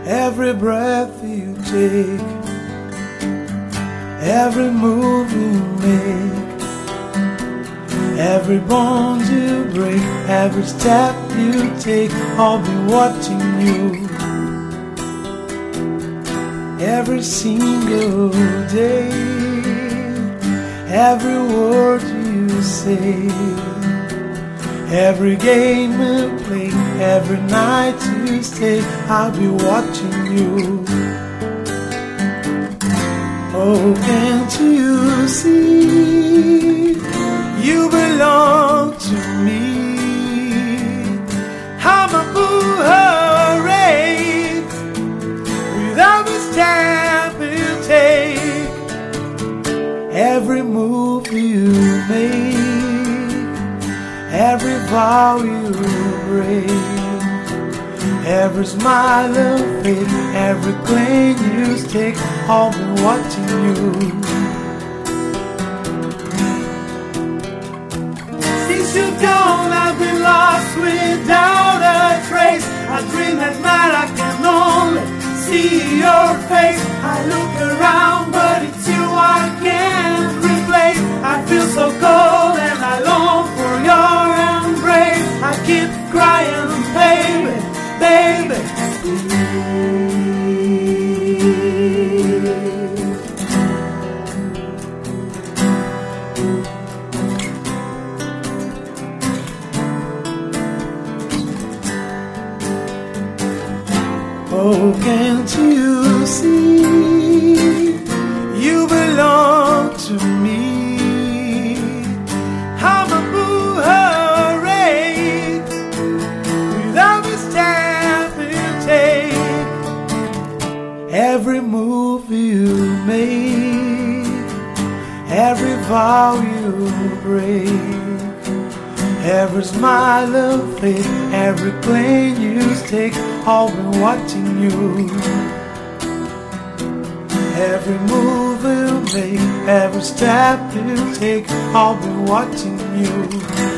Every breath you take, every move you make, every bond you break, every step you take, I'll be watching you. Every single day, every word you say, every game you play, every night you stay, I'll be watching you. Oh, can't you see, you belong to me. I'm a boo-hooray, without the step you take, every move you make, every vow you break, every smile of faith, every claim you stake, I'll be watching you. Since you're gone, I've been lost without a trace. I dream at night, I can only see your face. I look around, but it's you I can't replace. I feel so cold and I long for your embrace. I keep crying, baby, baby. Oh, can't you see, you belong to me. I'm a boo-hooray, without the step you take, every move you make, every vow you break, every smile of faith, every claim you stake, I'll be watching you. Every move you make, every step you take, I'll be watching you.